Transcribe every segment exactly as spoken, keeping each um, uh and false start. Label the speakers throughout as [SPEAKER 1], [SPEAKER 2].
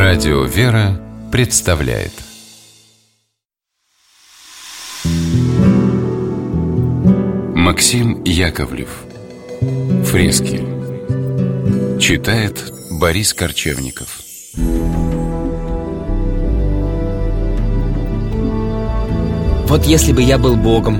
[SPEAKER 1] Радио «Вера» представляет Максим Яковлев. Фрески. Читает Борис Корчевников.
[SPEAKER 2] Вот если бы я был Богом.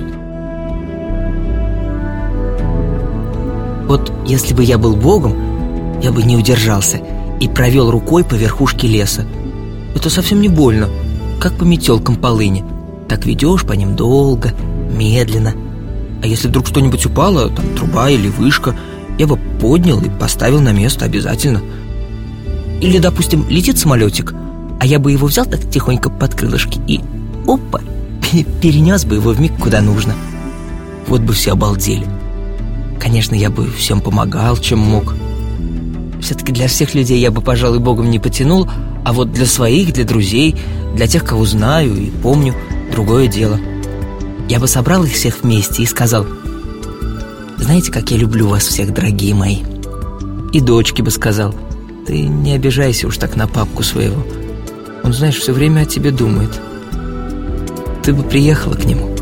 [SPEAKER 2] Вот если бы я был Богом, я бы не удержался и провел рукой по верхушке леса. Это совсем не больно, как по метелкам полыни. Так ведешь по ним долго, медленно. А если вдруг что-нибудь упало, там труба или вышка, я бы поднял и поставил на место обязательно. Или, допустим, летит самолетик, а я бы его взял так тихонько под крылышки и опа, перенес бы его вмиг куда нужно. Вот бы все обалдели. Конечно, я бы всем помогал, чем мог. Все-таки для всех людей я бы, пожалуй, Богом не потянул, а вот для своих, для друзей, для тех, кого знаю и помню, другое дело. Я бы собрал их всех вместе и сказал: знаете, как я люблю вас всех, дорогие мои. И дочке бы сказал: ты не обижайся уж так на папку своего. Он, знаешь, все время о тебе думает. Ты бы приехала к нему.